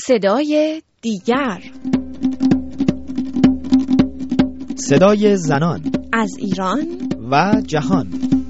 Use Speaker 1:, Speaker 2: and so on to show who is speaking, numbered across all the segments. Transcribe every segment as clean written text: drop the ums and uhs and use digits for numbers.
Speaker 1: صدای دیگر،
Speaker 2: صدای زنان
Speaker 1: از ایران
Speaker 2: و جهان.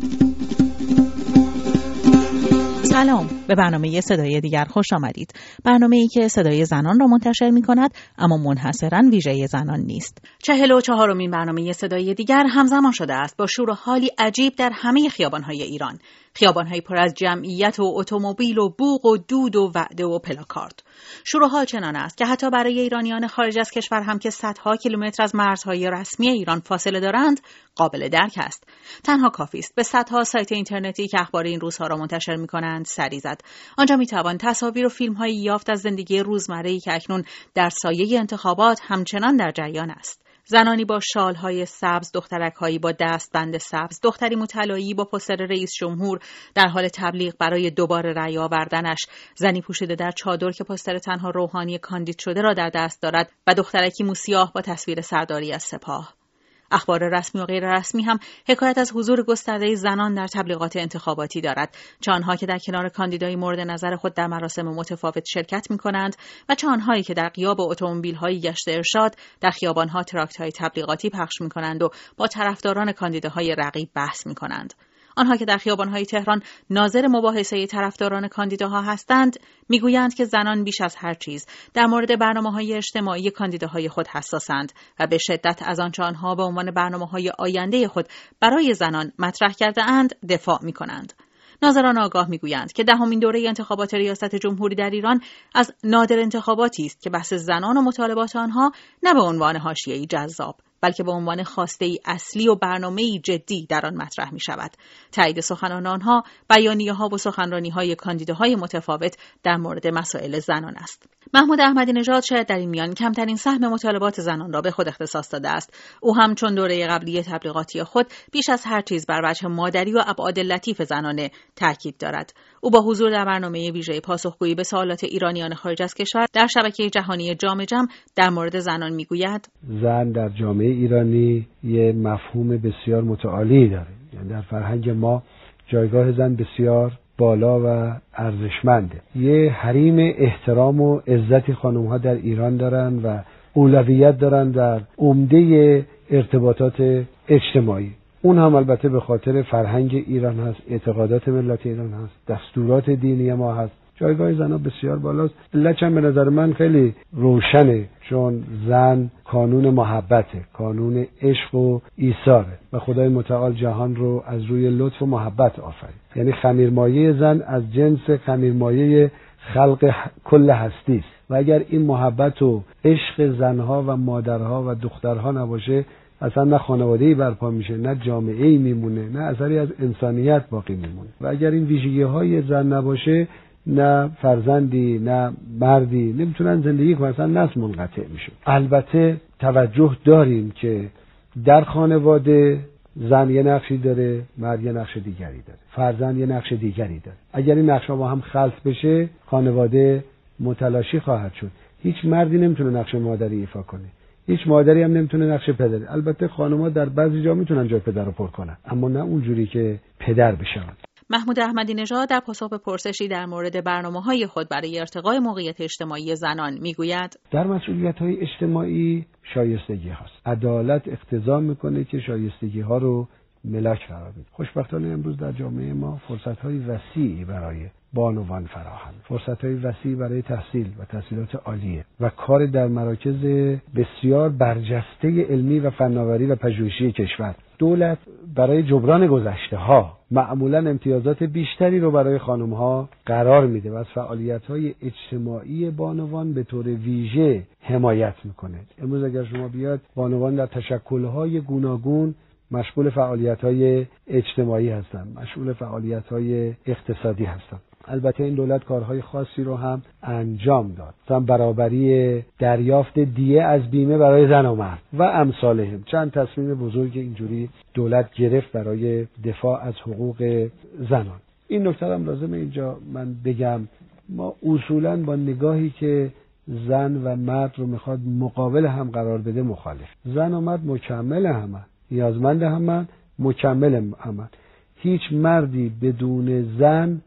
Speaker 3: سلام، به برنامه صدای دیگر خوش آمدید. برنامه‌ای که صدای زنان را منتشر می‌کند اما منحصراً ویژه زنان نیست. 44مین برنامه صدای دیگر همزمان شده است با شور و حالی عجیب در همه خیابان‌های ایران. خیابان‌های پر از جمعیت و اتومبیل و بوق و دود و وعده و پلاکارد. شور و حال چنان است که حتی برای ایرانیان خارج از کشور هم که صدها کیلومتر از مرزهای رسمی ایران فاصله دارند قابل درک است. تنها کافی است به صدها سایت اینترنتی که اخبار این روزها را منتشر می‌کنند سری زد. آنجا می‌توان تصاویر و فیلم‌هایی یافت از زندگی روزمره‌ای که اکنون در سایه انتخابات همچنان در جریان است. زنانی با شال‌های سبز، دخترک‌هایی با دستبند سبز، دختری مطلایی با پوستر رئیس جمهور در حال تبلیغ برای دوباره رأی آوردنش، زنی پوشیده در چادر که پوستر تنها روحانی کاندید شده را در دست دارد و دخترکی موسیاه با تصویر سرداری از سپاه. اخبار رسمی و غیر رسمی هم حکایت از حضور گسترده زنان در تبلیغات انتخاباتی دارد، چه آنها که در کنار کاندیدای مورد نظر خود در مراسم متفاوت شرکت می‌کنند و چه آنهایی که در غیاب اتومبیل‌های گشت ارشاد در خیابان‌ها تراکت‌های تبلیغاتی پخش می‌کنند و با طرفداران کاندیداهای رقیب بحث می‌کنند. آنها که در خیابان‌های تهران ناظر مباحثه طرفداران کاندیداها هستند، میگویند که زنان بیش از هر چیز در مورد برنامه‌های اجتماعی کاندیداهای خود حساسند و به شدت از آنچه آنها به عنوان برنامه‌های آینده خود برای زنان مطرح کرده‌اند دفاع می‌کنند. ناظران آگاه میگویند که دهمین دوره انتخابات ریاست جمهوری در ایران از نادر انتخاباتی است که بحث زنان و مطالبات آنها نه به عنوان حاشیه‌ای جذاب بلکه به عنوان خواسته‌ای اصلی و برنامه‌ای جدی در آن مطرح می‌شود. تایید سخنان آنها بیانیه‌ها و سخنرانی‌های کاندیداهای متفاوت در مورد مسائل زنان است. محمود احمدی نژاد شاید در این میان کمترین سهم مطالبات زنان را به خود اختصاص داده است. او هم چون دوره قبلی تبلیغاتی خود بیش از هر چیز بر وجه مادری و ابعاد لطیف زنانه تاکید دارد. او با حضور در برنامه ویژه پاسخگویی به سوالات ایرانیان خارج از کشور در شبکه جهانی جام جم در مورد زنان میگوید:
Speaker 4: زن در جامعه ایرانی یه مفهوم بسیار متعالی داره. یعنی در فرهنگ ما جایگاه زن بسیار بالا و ارزشمنده. یه حریم احترام و عزتی خانم‌ها در ایران دارن و اولویت دارن در عمده ارتباطات اجتماعی. اون هم البته به خاطر فرهنگ ایران هست، اعتقادات ملت ایران هست، دستورات دینی ما هست. جایگاه زنها بسیار بالاست. علتش هم به نظر من خیلی روشنه، چون زن کانون محبته، کانون عشق و ایثاره و خدای متعال جهان رو از روی لطف و محبت آفرید. یعنی خمیرمایه زن از جنس خمیرمایه خلق کل هستی است و اگر این محبت و عشق زنها و مادرها و دخترها نباشه، اصلا نه خانواده‌ای برپا میشه، نه جامعه‌ای میمونه، نه اثری از انسانیت باقی میمونه. و اگر این ویژگی‌های زن نباشه، نه فرزندی نه مردی نمیتونن زندگی کنن، اصلا نسل منقطع میشه. البته توجه داریم که در خانواده زن یه نقشی داره، مرد یه نقش دیگری داره، فرزند یه نقش دیگری داره. اگر این نقش‌ها با هم خلط بشه، خانواده متلاشی خواهد شد. هیچ مردی نمیتونه نقش مادری ایفا کنه، هیچ مادری هم نمیتونه نقش پدری. البته خانم‌ها در بعضی جا میتونن جای پدر رو پر کنن، اما نه اونجوری که پدر بشن.
Speaker 3: محمود احمدی نژاد در پاسخ به پرسشی در مورد برنامه‌های خود برای ارتقای موقعیت اجتماعی زنان میگوید:
Speaker 4: در مسئولیت‌های اجتماعی شایستگی هست. عدالت اقتضا میکنه که شایستگی ها رو ملاک قرار بده. خوشبختانه امروز در جامعه ما فرصت‌های وسیعی برای بانوان فراهم، فرصت‌های وسیعی برای تحصیل و تحصیلات عالیه و کار در مراکز بسیار برجسته علمی و فناوری و پژوهشی کشور. دولت برای جبران گذشته‌ها معمولاً امتیازات بیشتری رو برای خانم‌ها قرار میده و از فعالیت‌های اجتماعی بانوان به طور ویژه حمایت میکنه. امروز اگر شما بیاد، بانوان در تشکل‌های گوناگون مشغول فعالیت‌های اجتماعی هستند، مشغول فعالیت‌های اقتصادی هستند. البته این دولت کارهای خاصی رو هم انجام داد، مثلا برابری دریافت دیه از بیمه برای زن و مرد و امثالهم. چند تصمیم بزرگ اینجوری دولت گرفت برای دفاع از حقوق زنان. این نکته هم لازمه اینجا من بگم، ما اصولاً با نگاهی که زن و مرد رو میخواد مقابل هم قرار بده مخالف. زن و مرد مکمل همن، نیازمند همن، مکمل همن. هیچ مردی بدون زن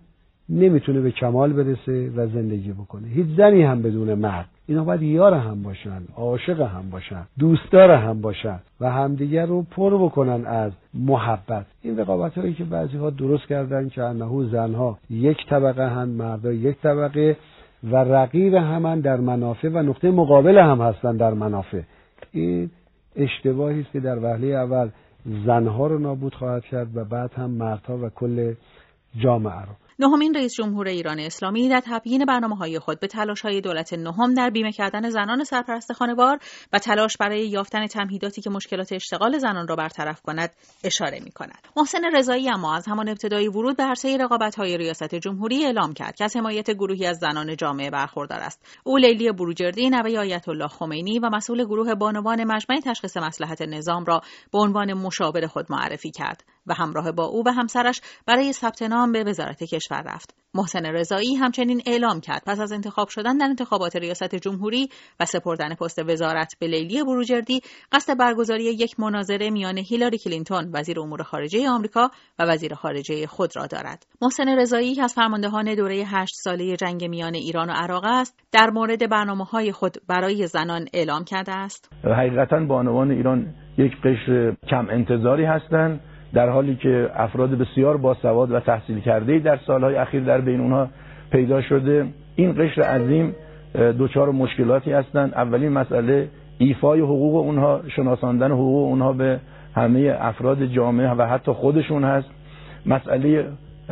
Speaker 4: نمیتونه به کمال برسه و زندگی بکنه. هیچ زنی هم بدون مرد، اینا باید یار هم باشن، عاشق هم باشن، دوستدار هم باشن و همدیگر رو پر بکنن از محبت. این رقابت‌هایی که بعضی‌ها درست کردن که انه زنها یک طبقه هن، مردا یک طبقه و رقیب همن در منافع و نقطه مقابل هم هستن در منافع، این اشتباهی است که در وهله اول زنها رو نابود خواهد کرد و بعد هم مردها و کل جامعه رو.
Speaker 3: نهمین رئیس جمهور ایران اسلامی در تبیین برنامه‌های خود به تلاش‌های دولت نهم در بیمه کردن زنان سرپرست خانوار و تلاش برای یافتن تمهیداتی که مشکلات اشتغال زنان را برطرف کند اشاره می‌کند. محسن رضایی اما از همان ابتدای ورود به عرصه رقابت‌های ریاست جمهوری اعلام کرد که از حمایت گروهی از زنان جامعه برخوردار است. او لیلی بروجردی نوه آیت الله خمینی و مسئول گروه بانوان مجمع تشخیص مصلحت نظام را به عنوان مشاور خود معرفی کرد و همراه با او و همسرش برای ثبت نام به وزارت کشور رفت. محسن رضایی همچنین اعلام کرد پس از انتخاب شدن در انتخابات ریاست جمهوری و سپردن پست وزارت به لیلی بروجردی قصد برگزاری یک مناظره میان هیلاری کلینتون وزیر امور خارجه آمریکا و وزیر خارجه خود را دارد. محسن رضایی که از فرماندهان دوره 8 ساله جنگ میان ایران و عراق است، در مورد برنامه‌های خود برای زنان اعلام کرده است:
Speaker 5: حقیقتاً بانوان ایران یک قشر کم انتظاری هستند، در حالی که افراد بسیار باسواد و تحصیل کرده‌ای در سالهای اخیر در بین اونها پیدا شده. این قشر عظیم دچار مشکلاتی هستند. اولین مسئله ایفای حقوق اونها، شناساندن حقوق اونها به همه افراد جامعه و حتی خودشون هست. مسئله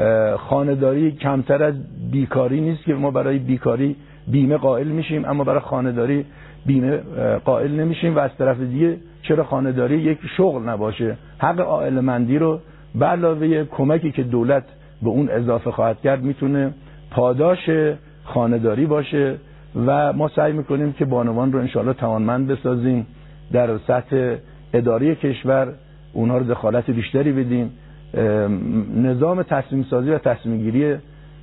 Speaker 5: خانه‌داری کمتر از بیکاری نیست که ما برای بیکاری بیمه قائل میشیم اما برای خانه‌داری بیمه قائل نمیشیم و از طرف دیگه چرا خانه‌داری یک شغل نباشه؟ حق عائله‌مندی رو به علاوه کمکی که دولت به اون اضافه خواهد کرد میتونه پاداش خانه‌داری باشه و ما سعی میکنیم که بانوان رو انشاءالله توانمند بسازیم، در سطح اداری کشور اونها رو دخالت بیشتری بدیم، نظام تصمیم سازی و تصمیم گیری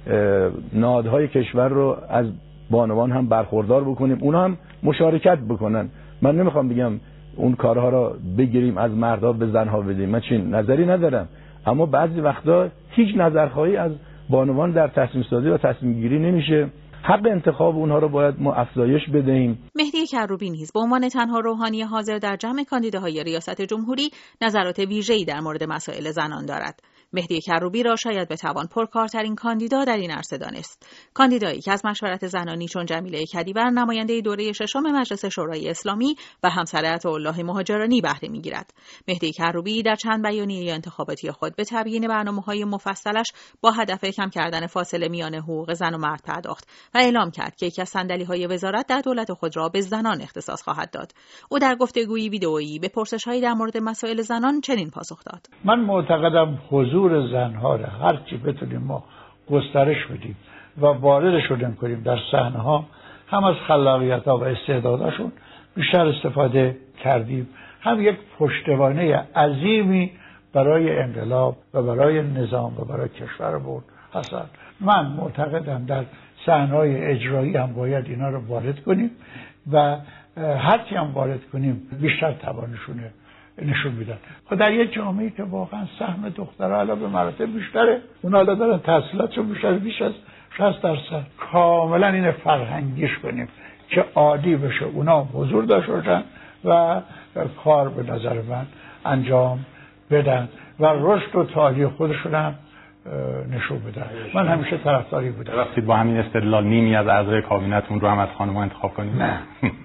Speaker 5: نهادهای کشور رو از بانوان هم برخوردار بکنیم، اونها هم مشارکت بکنن. من نمیخوام بگم اون کارها را بگیریم از مردها به زنها بدیم، من چین نظری ندارم، اما بعضی وقتا هیچ نظرخواهی از بانوان در تصمیم سازی و تصمیم گیری نمیشه. حق انتخاب اونها رو باید ما افزایش بدهیم.
Speaker 3: مهدی کروبی نیز به عنوان تنها روحانی حاضر در جمع کاندیداهای ریاست جمهوری نظرات ویژه‌ای در مورد مسائل زنان دارد. مهدی کروبی را شاید بتوان پرکارترین کاندیدا در این عرصه دانست. کاندیدایی که از مشورت زنانی چون جمیله کدیور نماینده دوره ششم مجلس شورای اسلامی و همسر عطاالله مهاجرانی بهره می‌گیرد. مهدی کروبی در چند بیانیه انتخاباتی خود به تبیین برنامه‌های مفصلش با هدف کم کردن فاصله میان حقوق زن و مرد پرداخت و اعلام کرد که یکی از صندلی‌های وزارت در دولت خود را به زنان اختصاص خواهد داد. او در گفتگویی ویدئویی به پرسش‌هایی در مورد مسائل زنان چنین پاسخ داد:
Speaker 6: من معتقدم حضور زنها را هرچی بتونیم ما گسترش بدیم و واردشون کنیم در صحنه‌ها، هم از خلاقیت‌ها و استعدادشون بیشتر استفاده کردیم، هم یک پشتوانه عظیمی برای انقلاب و برای نظام و برای کشورمون هستند. من معتقدم در صحنه‌های اجرایی هم باید اینا رو وارد کنیم و هرچی هم وارد کنیم بیشتر توانشونه نشون میدن. خب در یک جامعه‌ای که واقعا سهم دخترها الان به مراتب بیشتره، اونا الان دارن تحصیلاتشون بیش از 60%، کاملا این فرهنگیش کنیم که عادی بشه اونا حضور داشته باشن و کار به نظر من انجام بدن و رشد و تعالی خودشون هم نشون بدن. من همیشه طرفداری بودم.
Speaker 7: رفتید با همین استدلال نیمی از اعضای کابینتتون رو هم از خانم‌ها انتخاب کنید؟
Speaker 6: نه.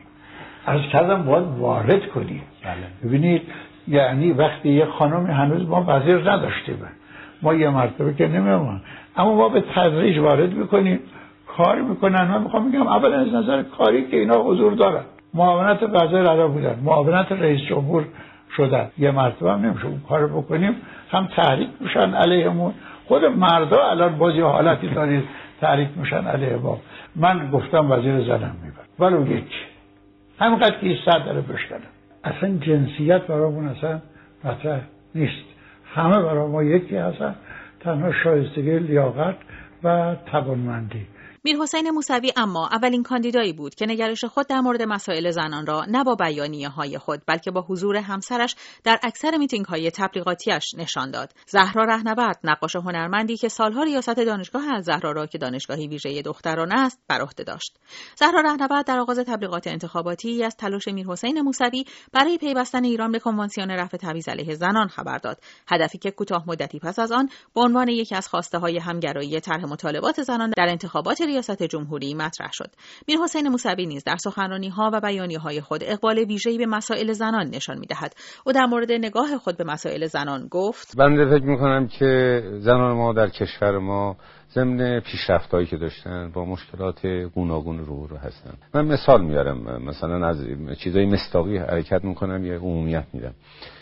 Speaker 6: از کردم باید وارد کنیم.
Speaker 7: بله.
Speaker 6: ببینید یعنی وقتی یه خانمی هنوز ما وزیر نداشتیم، ما یه مرتبه که نمی‌مون، اما ما به تدریج وارد میکنیم، کار میکنن. من میخوام بگم اولا از نظر کاری که اینا حضور دارن، معاونت وزیر اعلی بودن، معاونت رئیس جمهور شدن، یه مرتبه هم نمیشه اون کار بکنیم، هم تحریک میشن علیهمون. خود مردا الان باز یه حالتی دارید تحریک میشن علیه ما. من گفتم وزیر زنم میبرم ولو یک، همینقدر که 100 داره بشکنم. اصلا جنسیت برامون اصلا مطرح نیست، همه برای ما یکی هستن، تنها شایستگی لیاقت و توانمندی.
Speaker 3: میرحسین موسوی اما اولین کاندیدایی بود که نگرش خود در مورد مسائل زنان را نه با بیانیه‌های خود بلکه با حضور همسرش در اکثر میتینگ‌های تبلیغاتیش نشان داد. زهرا رهنورد، نقاش هنرمندی که سالها ریاست دانشگاه الزهرا را که دانشگاهی ویژه دختران است بر عهده داشت. زهرا رهنورد در آغاز تبلیغات انتخاباتی از تلاش میرحسین موسوی برای پیوستن ایران به کنوانسیون رفع تبعیض علیه زنان خبر داد، هدفی که کوتاه مدتی پس از آن به عنوان یکی از خواسته‌های همگرایی طرح مطالبات زنان در انتخابات ریاست جمهوری مطرح شد. میرحسین موسوی نیز در سخنرانی‌ها و بیانیه‌های خود اقبال ویژه‌ای به مسائل زنان نشان می‌دهد. او در مورد نگاه خود به مسائل زنان گفت:
Speaker 8: بنده فکر می‌کنم که زنان ما در کشور ما ضمن پیشرفت‌هایی که داشتن با مشکلات گوناگون روبرو هستن. من مثال میارم، مثلا از چیزای مصداقی حرکت می‌کنم یا عمومیت میدم.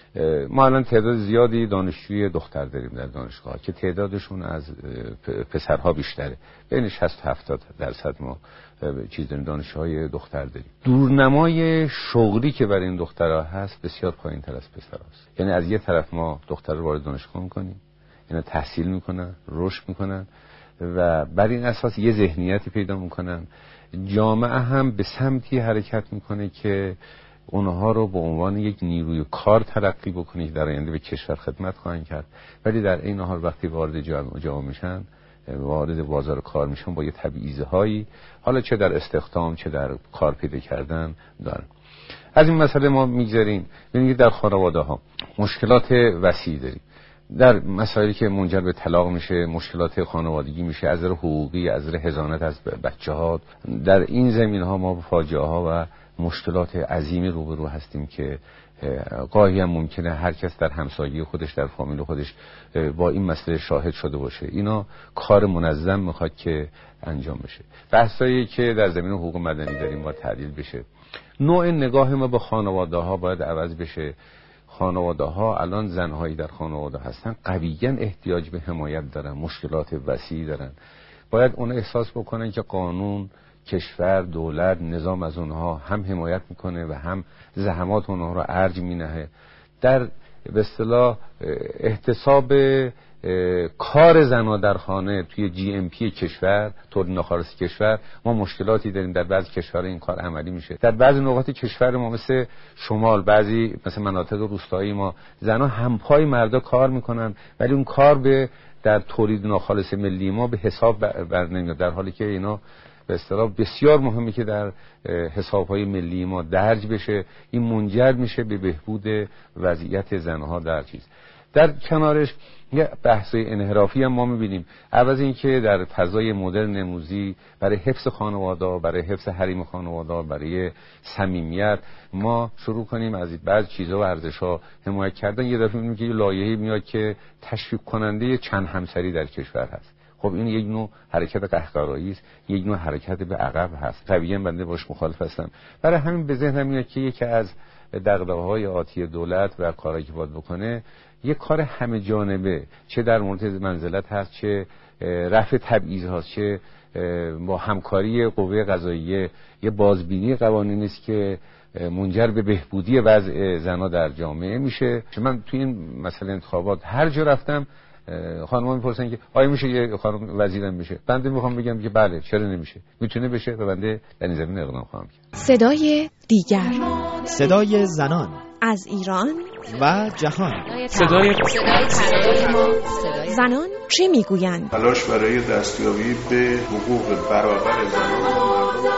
Speaker 8: ما الان تعداد زیادی دانشجوی دختر داریم در دانشگاه که تعدادشون از پسرها بیشتره، بین 60-70% ما دانشجوهای دختر داریم. دورنمای شغلی که برای این دخترها هست بسیار پایین‌تر از پسرهاست. یعنی از یه طرف ما دختر رو وارد دانشگاه می‌کنیم، اینا تحصیل می‌کنن، رشد می‌کنن و بر این اساس یه ذهنیتی پیدا می‌کنن. جامعه هم به سمتی حرکت می‌کنه که اونها رو به عنوان یک نیروی کار تلقی بکنه که در آینده به کشور خدمت خواهند کرد، ولی در این حال وقتی وارد جامعه میشن، وارد بازار کار میشن، با یه تبعیض‌هایی حالا چه در استخدام چه در کار پیدا کردن دارن. از این مسئله ما میگذاریم. ببینید در خانواده‌ها مشکلات وسیعی داریم، در مسائلی که منجر به طلاق میشه، مشکلات خانوادگی میشه، از نظر حقوقی، از نظر حضانت از بچه‌ها. در این زمینه‌ها ما با فاجعه‌ها و مشکلات عظیمی روبرو هستیم که گاهی هم ممکنه هر کس در همسایگی خودش، در فامیل خودش با این مسئله شاهد شده باشه. اینا کار منظم میخواد که انجام بشه. بحثایی که در زمین حقوق مدنی داریم باید تعدیل بشه. نوع نگاه ما به خانواده ها باید عوض بشه. خانواده ها الان زنهایی در خانواده هستن قویاً احتیاج به حمایت دارن، مشکلات وسیعی دارن. باید اون احساس بکنن که قانون، کشور، دولت، نظام از اونها هم حمایت میکنه و هم زحمات اونها رو ارج مینهه. در به اصطلاح احتساب کار زنها در خانه توی GMP کشور، تولید ناخالص کشور، ما مشکلاتی داریم. در بعضی کشورها این کار عملی میشه، در بعضی نقاط کشور ما مثل شمال، بعضی مثل مناطق روستایی ما، زنها همپای مردا کار میکنن ولی اون کار به در تولید ناخالص ملی ما به حساب بر نمیاد، در حالی که اینا به اصطلاح بسیار مهمه که در حساب‌های ملی ما درج بشه. این منجر میشه به بهبود وضعیت زنها در چیز. در کنارش یه بحث‌های انحرافی هم ما می‌بینیم. عوض اینکه در فضای مدرن امروزی برای حفظ خانواده، برای حفظ حریم خانواده، برای صمیمیت ما شروع کنیم از بعض چیزها و ارزش‌ها حمایت کردن، یه دفعه می‌بینیم که یه لایحه‌ای میاد که تشویق کننده چند همسری در کشور هست. خب این یک نوع حرکت قهقرایی است، یک نوع حرکت به عقب هست. قویاً بنده باش مخالف هستم. برای همین به ذهنم میاد که یکی از دغدغه‌های آتی دولت و کاری که باید بکنه یک کار همه جانبه، چه در مورد منزلت هست، چه رفع تبعیض هست، چه با همکاری قوه قضاییه یه بازبینی قوانینی است که منجر به بهبودی وضع زنها در جامعه میشه. من توی این مسئله انتخابات هر جا رفتم خانم‌ها میپرسن که آیا میشه یه خانم وزیرم بشه؟ بنده میخوام بگم که بله، چرا نمیشه؟ میتونه بشه و بنده در این زمینه اقدام خواهم کرد.
Speaker 1: صدای دیگر،
Speaker 2: صدای زنان
Speaker 1: از ایران
Speaker 2: و جهان.
Speaker 1: صدای زنان چه میگویند؟
Speaker 9: تلاش برای دستیابی به حقوق برابر زنان.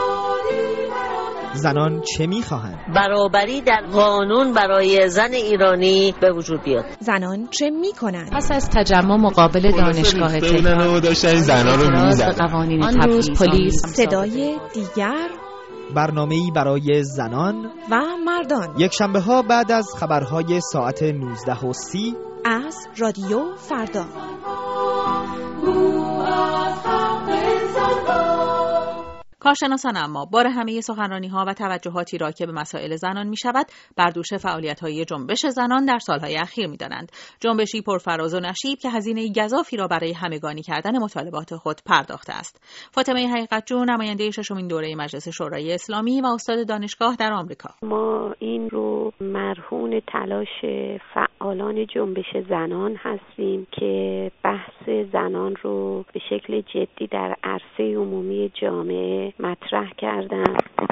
Speaker 2: زنان چه میخواهند؟
Speaker 10: برابری در قانون برای زن ایرانی به وجود بیاد.
Speaker 1: زنان چه میکنند؟
Speaker 3: پس از تجمع مقابل دانشگاه تهران
Speaker 11: داشتن زنان رو میزدن.
Speaker 3: قوانین تبعیض، پلیس.
Speaker 1: صدای دیگر،
Speaker 2: برنامه‌ای برای زنان
Speaker 1: و مردان،
Speaker 2: یک شنبه ها بعد از خبرهای ساعت 19:30
Speaker 1: از رادیو فردا.
Speaker 3: کارشناسان اما بار همه سخنرانی‌ها و توجهاتی را که به مسائل زنان می‌شود بر دوش فعالیت‌های جنبش زنان در سال‌های اخیر می‌دانند. جنبشی پرفراز و نشیب که هزینه گزافی را برای همگانی کردن مطالبات خود پرداخته است. فاطمه حقیقت‌جو، نماینده ششمین دوره مجلس شورای اسلامی و استاد دانشگاه در آمریکا:
Speaker 12: ما این رو مرهون تلاش فعالان جنبش زنان هستیم که بحث زنان رو به شکل جدی در عرصه عمومی جامعه مطرح کردن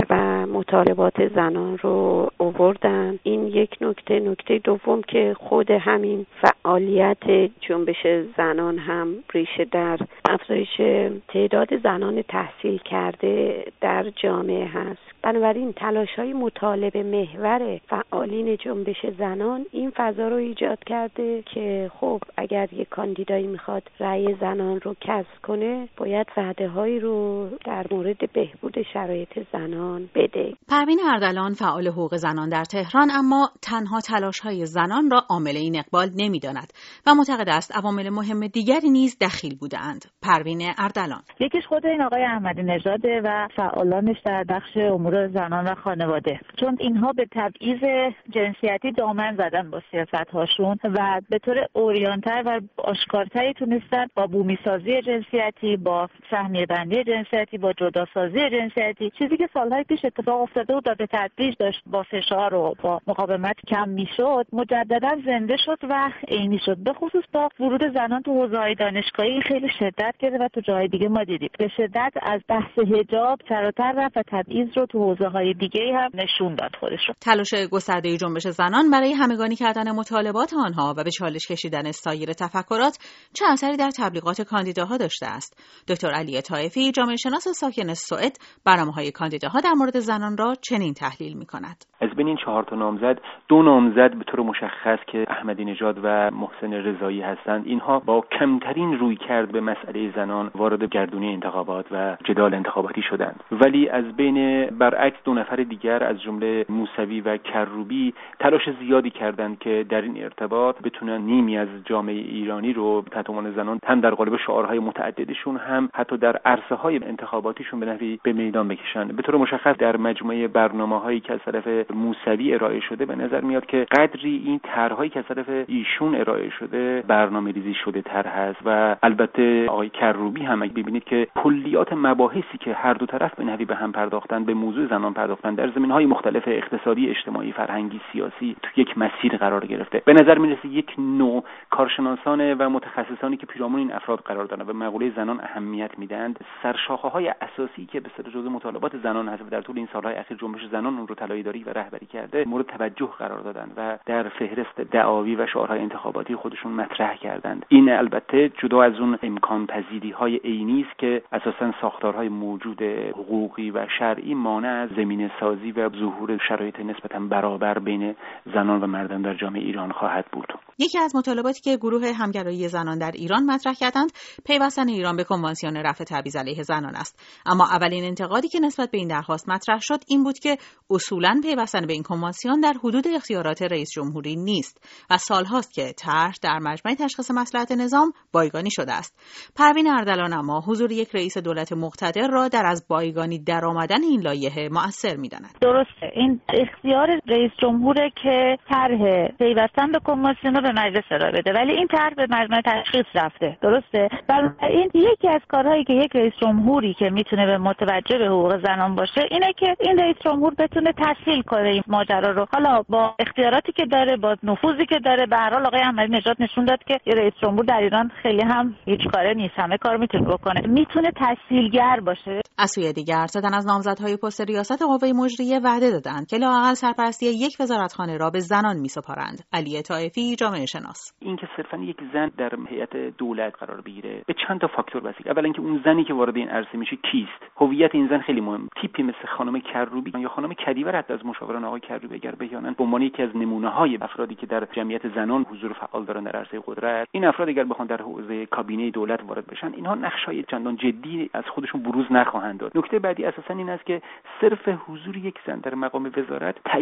Speaker 12: و مطالبات زنان رو آوردن. این یک نکته دوم که خود همین فعالیت جنبش زنان هم ریشه در افزایش تعداد زنان تحصیل کرده در جامعه هست. بنابراین تلاش‌های مطالبه محور فعالین جنبش زنان این فضا رو ایجاد کرده که خب اگر یک کاندیدایی میخواد رأی زنان رو کسب کنه باید وعده‌هایی رو در مورد بهبود شرایط زنان بده.
Speaker 3: پروین اردلان، فعال حقوق زنان در تهران، اما تنها تلاش‌های زنان را عامل این اقبال نمی‌داند و معتقد است عوامل مهم دیگری نیز دخیل بودند. پروین اردلان:
Speaker 13: یکیش خود این آقای احمدی نژاده و فعالانش در بخش امور زنان و خانواده، چون اینها به تبعیض جنسیتی دامن زدن با سیاست‌هاشون و به طور عریان‌تر و آشکارتری تونستن با بومی‌سازی جنسیتی، با سهمیه بندی جنسیتی، با جداسازی جنسیتی، چیزی که سالهای پیش اتفاق افتاده بود و به تدریج داشت با فشار و با مقاومت کم میشد، مجددا زنده شد و عینی شد. به خصوص با ورود زنان تو حوزه‌های دانشگاهی خیلی شدت گرفت و تو جای دیگه ما دیدیم به شدت از بحث حجاب فراتر رفت و تبعیض رو تو حوزه‌های دیگه هم نشون داد خودش رو.
Speaker 3: تلاش گسترده جنبش زنان برای همگانی کردن مطالبات آنها و به چالش کشیدن سایر تفکرات چه اثری در تبلیغات کاندیداها داشته است؟ دکتر علی طایفی، جامعه شناس ساکن سوئد، برنامه‌های کاندیداها در مورد زنان را چنین تحلیل می‌کند:
Speaker 14: از بین این 4 تا نامزد 2 نامزد به طور مشخص که احمدی نژاد و محسن رضایی هستند، اینها با کمترین رویکرد به مسئله زنان وارد گردونه انتخابات و جدال انتخاباتی شدند. ولی از بین برعکس 2 نفر دیگر از جمله موسوی و کروبی تلاش زیادی کردند که در این ارتباط بتونن نیمی از جامعه ایرانی رو تحت عنوان زنان هم در قالب شعارهای متعددشون هم حتی در عرصه‌های انتخاباتیشون به نحوی به میدان بکشن. به طور مشخص در مجموعه برنامه‌هایی که از طرف موسوی ارائه شده به نظر میاد که قدری این طرح‌هایی که از طرف ایشون ارائه شده برنامه‌ریزی شده تر هست و البته آقای کروبی هم اگه ببینید که کلیات مباحثی که هر دو طرف به نحوی به هم پرداختن، به موضوع زنان پرداختن، در زمینه‌های مختلف اقتصادی، اجتماعی، فرهنگی، سیاسی تو یک مسیر قرار گرفته. به نظر میرسه یک نوع کارشناسان و متخصصانی که پیرامون این افراد قرار دارن و مقوله زنان اهمیت میدن، سرشاخه‌های اساسی که به صورت جزء مطالبات زنان هست و در طول این سال‌های اخیر جنبش زنان اون رو طلایه‌داری و رهبری کرده مورد توجه قرار دادن و در فهرست دعاوی و شعارهای انتخاباتی خودشون مطرح کردند. این البته جدا از اون امکان پذیری‌های عینی است که اساساً ساختارهای موجود حقوقی و شرعی مانع از زمینه سازی و ظهور شرایط نسبتاً برابر بین زنان و مردان در جامعه ایران خواهد بود.
Speaker 3: یکی از مطالباتی که گروه همگرایی زنان در ایران مطرح کردند پیوستن ایران به کنوانسیون رفع تبعیض علیه زنان است. اما اولین انتقادی که نسبت به این درخواست مطرح شد این بود که اصولاً پیوستن به این کنوانسیون در حدود اختیارات رئیس جمهوری نیست و سالهاست که طرح در مجمع تشخیص مصلحت نظام بایگانی شده است. پروین اردلان اما حضور یک رئیس دولت مقتدر را در از بایگانی درآمدن این لایحه مؤثر می‌داند.
Speaker 13: درسته، این اختیار رئیس جمهوره که طرح پیوستن به کنوانسیون رو به مجلس ارائه بده، ولی این طرح به مجمع تشخیص رفته. درسته؟ این یکی از کارهایی که یک رئیس جمهوری که میتونه به متوجه به حقوق زنان باشه اینه که این رئیس جمهور بتونه تسهیل کنه این ماجرا رو. حالا با اختیاراتی که داره، با نفوذی که داره، به هر حال آقای احمدی نژاد نشون داد که رئیس جمهور در ایران خیلی هم هیچ کاره نیست، همه کار میتونه بکنه، میتونه تسهیلگر باشه.
Speaker 3: از سوی دیگر زدن از نامزدهای پست ریاست قوه مجریه وعده دادند که لااقل سرپرستی یک وزارتخانه را به زنان میسپارند. علی طایفی، جامعه شناس:
Speaker 14: این که صرفا یک زن در هیئت دولت قرار بگیره به چند تا فاکتور واسه. اولا اینکه اون زنی که وارد این عرصه میشه کیست، هویت این زن خیلی مهم. تیپی مثل خانم کروبی یا خانم کدیور حتی از مشاوران آقای کروبی اگر بهیانن به عنوان یکی از نمونه‌های افرادی که در جمعیت زنان حضور فعال دارن در عرصه قدرت، این افراد اگر بخوان در حوزه کابینه دولت وارد بشن اینها نقشای چندان جدی از خودشون بروز نخواهند داد. نکته بعدی اساسا این است که صرف حضور یک زن در مقام وزارت تعیین کننده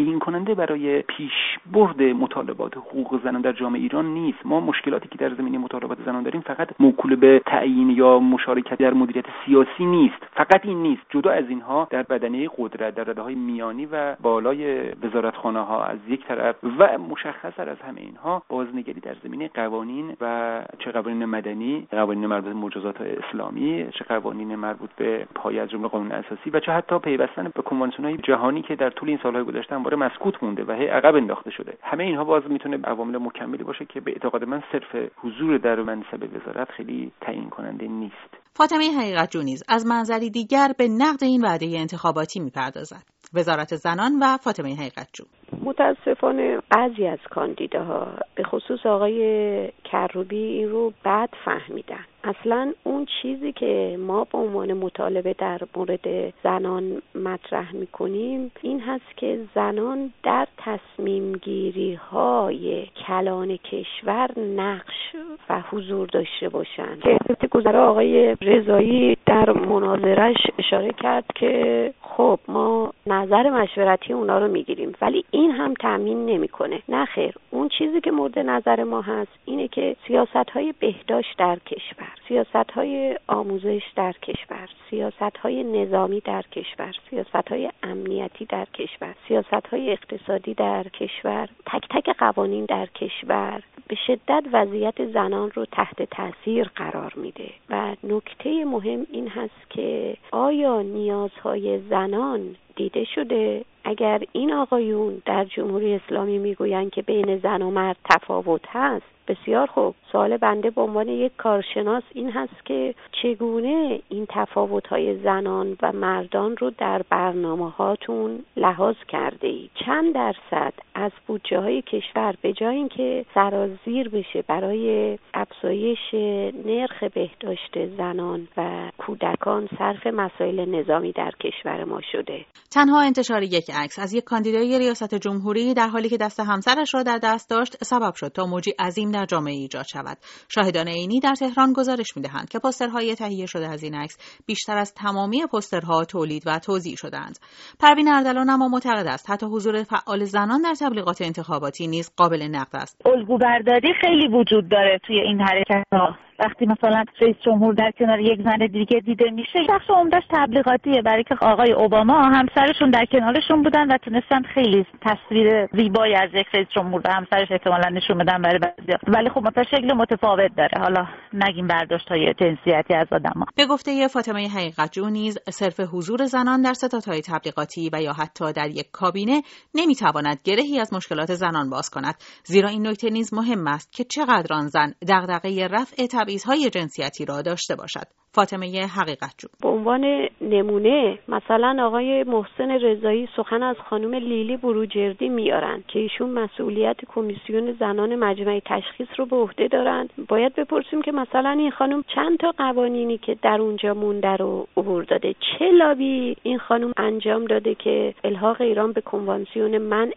Speaker 14: راهنمای برای پیشبرد مطالبات حقوق زنان در جامعه ایران نیست. ما مشکلاتی که در زمینه مطالبات زنان داریم فقط موکول به تعیین یا مشارکت در مدیریت سیاسی نیست. فقط این نیست. جدا از اینها در بدنه قدرت، در رده های میانی و بالای وزارتخانه ها از یک طرف و مشخص‌تر از همه اینها بازنگری در زمینه قوانین و چه قوانین مدنی، قوانین مربوط به مجازات اسلامی، چه قوانین مربوط به پایه از جمله قانون اساسی و چه حتی پیوستن به کنوانسیون‌های جهانی که در طول این سال‌های گذشته همواره مسکوت مونده و هی عقب انداخته شده. همه اینها باز میتونه عوامل مکملی باشه که به اعتقاد من صرف حضور در منصب وزارت خیلی تعیین کننده نیست.
Speaker 3: فاطمه حقیقت‌جو نیز از منظری دیگر به نقد این وعده انتخاباتی می‌پردازد. وزارت زنان و فاطمه حقیقت‌جو:
Speaker 12: متاسفانه بعضی از کاندیداها به خصوص آقای کروبی این رو بد فهمیدن. اصلا اون چیزی که ما به عنوان مطالبه در مورد زنان مطرح میکنیم این هست که زنان در تصمیم گیری های کلان کشور نقش و حضور داشته باشند. که گذرا آقای رضایی در مناظرش اشاره کرد که خب ما نظر مشورتی اونا رو میگیریم ولی این هم تامین نمیکنه. نه خیر، اون چیزی که مورد نظر ما هست اینه که سیاست‌های بهداشت در کشور، سیاست‌های آموزش در کشور، سیاست‌های نظامی در کشور، سیاست‌های امنیتی در کشور، سیاست‌های اقتصادی در کشور، تک تک قوانین در کشور به شدت وضعیت زنان رو تحت تاثیر قرار میده و نکته مهم این هست که آیا نیازهای زنان دیده شده؟ اگر این آقایون در جمهوری اسلامی میگویند که بین زن و مرد تفاوت هست، بسیار خوب. سوال بنده به عنوان یک کارشناس این هست که چگونه این تفاوت‌های زنان و مردان رو در برنامه‌هاتون لحاظ کرده اید؟ چند درصد از بودجه‌های کشور به جای اینکه سرازیر بشه برای افزایش نرخ بهداشت زنان و کودکان صرف مسائل نظامی در کشور ما شده؟
Speaker 3: تنها انتشار یک عکس از یک کاندیدای ریاست جمهوری در حالی که دست همسرش را در دست داشت سبب شد تا موجی عظیم در جامعه ایجاد شود. شاهدان عینی در تهران گزارش می‌دهند که پوسترهای تهیه شده از این عکس بیشتر از تمامی پوسترها تولید و توزیع شده‌اند. پروین اردلان اما معتقد است حتی حضور فعال زنان در تبلیغات انتخاباتی نیز قابل نقد است.
Speaker 13: الگوبرداری خیلی وجود داره توی این حرکت‌ها. وقتی مثلا رئیس جمهور در کنار یک زن دیگه دیده میشه، بخش عمده‌اش تبلیغاتیه، برای که آقای اوباما همسرشون در کنارشون بودن و تونستن خیلی تصویر زیبایی از یک رئیس جمهور و همسرش احتمالاً نشون بدن برای بعضیا. ولی خب مثلا شکل متفاوت داره، حالا نگیم برداشت‌های جنسیتی از آدم‌ها.
Speaker 3: به گفته فاطمه حقیقت‌جو نیز صرف حضور زنان در ستادهای تبلیغاتی و یا حتی در یک کابینه نمیتواند گرهی از مشکلات زنان باز کند، زیرا این نکته نیز مهم است که چقدر آن زن دغدغه رفع تبعیض‌های جنسیتی را داشته باشد. فاطمه حقیقت‌جو:
Speaker 12: به عنوان نمونه مثلا آقای محسن رضایی سخن از خانم لیلی بروجردی میارن که ایشون مسئولیت کمیسیون زنان مجمع تشخیص رو به عهده دارن. باید بپرسیم که مثلا این خانم چند تا قوانینی که در اونجا مونده رو عبور داده، چه لابی این خانم انجام داده که الحاق ایران به کنوانسیون منع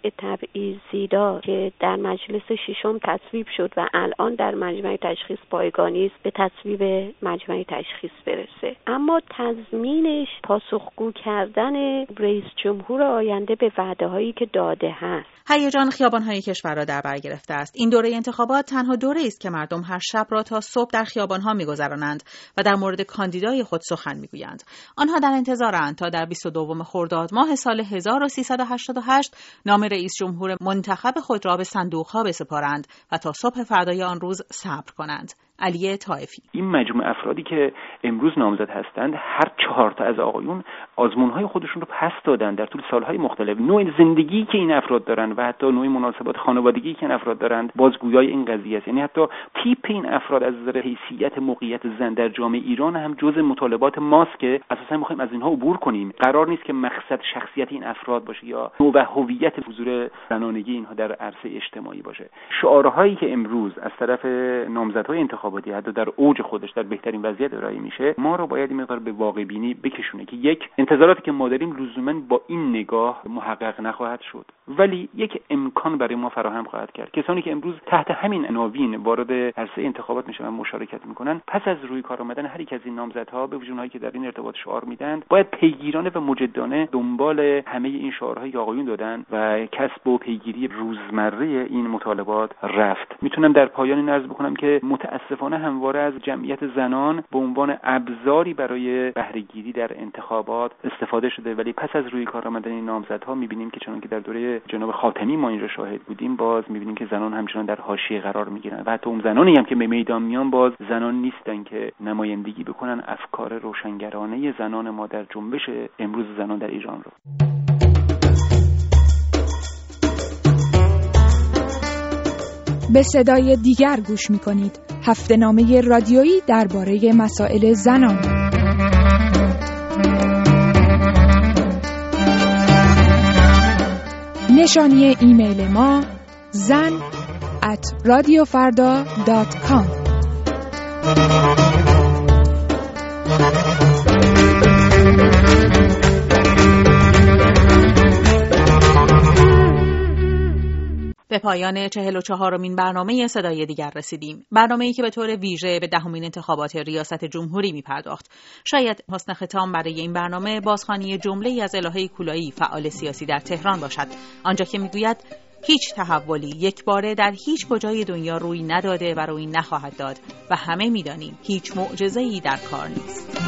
Speaker 12: تبعیض که در مجلس ششم تصویب شد و الان در مجمع تشخیص پایگانی است به تصویب مجمع تشخیص برسه. اما تضمینش پاسخگو کردن رئیس جمهور آینده به وعده‌هایی که داده هست.
Speaker 3: هیجان خیابان‌های کشور را در بر گرفته است. این دوره انتخابات تنها دوره‌ای است که مردم هر شب را تا صبح در خیابان‌ها می‌گذرانند و در مورد کاندیدای خود سخن می‌گویند. آنها در انتظارند تا در 22 خرداد ماه سال 1388 نام رئیس جمهور منتخب خود را به صندوق‌ها بسپارند و تا صبح فردای آن روز صبر کنند. علی طائفی:
Speaker 14: این مجموعه افرادی که امروز نامزد هستند هر 4 تا از آقایون آزمون‌های خودشون رو پس دادن در طول سال‌های مختلف. نوع زندگی که این افراد دارن و حتی نوع مناسبات خانوادگی که این افراد دارند بازگویای این قضیه است. یعنی حتی تیپ این افراد از نظر حیثیت موقعیت زن در جامعه ایران هم جزء مطالبات ماست که اساساً می‌خوایم از اینها عبور کنیم. قرار نیست که مقصد شخصیت این افراد باشه یا نوع و هویت حضور زنانگی اینها در عرصه اجتماعی باشه. شعارهایی که امروز از طرف نامزدهای انتخاباتی انتخاباتی حتی در اوج خودش در بهترین وضعیت ارائه میشه، ما رو باید این مقدار به واقع بینی بکشونه که یک، انتظاراتی که ما داریم لزوما با این نگاه محقق نخواهد شد، ولی یک امکان برای ما فراهم خواهد کرد. کسانی که امروز تحت همین عناوین وارد عرصه انتخابات میشن و مشارکت میکنن، پس از روی کار آمدن هر یک از این نامزدها به وجونهایی که در این ارتباط شعار میدن، باید پیگیرانه و مجدانه دنبال همه این شعارهایی که آقایون دادن و کسب و پیگیری روزمره این مطالبات رفت. میتونم در پایان این عرض بکنم که متاسفانه همواره از جمعیت زنان به عنوان ابزاری برای بهره‌گیری در انتخابات استفاده شده، ولی پس از روی کار آمدن این نامزدها میبینیم که چون که در دوره جناب خاتمی ما این رو شاهد بودیم، باز میبینیم که زنان همچنان در حاشیه قرار میگیرن و حتی اون زنانی هم که به میدان میان باز زنان نیستن که نمایندگی بکنن افکار روشنگرانه زنان ما در جنبش امروز زنان در ایران رو.
Speaker 1: به صدای دیگر گوش می‌کنید. هفته‌نامه رادیویی درباره مسائل زنان. نشانی ایمیل ما zan@radiofarda.com.
Speaker 3: به پایان 44مین برنامه صدای دیگر رسیدیم. برنامه‌ای که به طور ویژه به 10مین انتخابات ریاست جمهوری می‌پرداخت. شاید حسن ختام برای این برنامه بازخوانی جمله‌ای از الهه کولایی، فعال سیاسی در تهران باشد، آنجا که می‌گوید هیچ تحولی یکباره در هیچ کجای دنیا روی نداده و روی نخواهد داد و همه می‌دانیم هیچ معجزه‌ای در کار نیست.